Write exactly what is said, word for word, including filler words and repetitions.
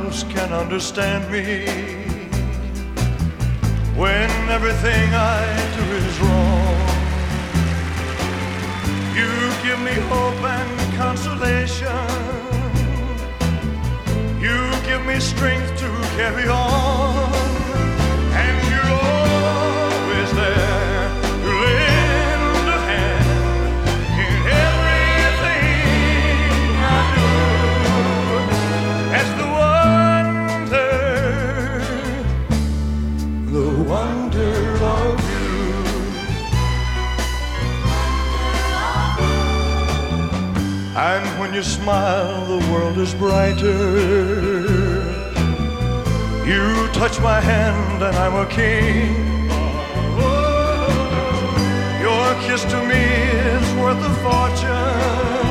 else can understand me when everything I do is wrong. You give me hope and consolation. You give me strength to carry on. And you're always there to lend a hand in everything I do. As the wonder, the wonder of you. And when you smile, the world is brighter. You touch my hand and I'm a king. Your kiss to me is worth a fortune.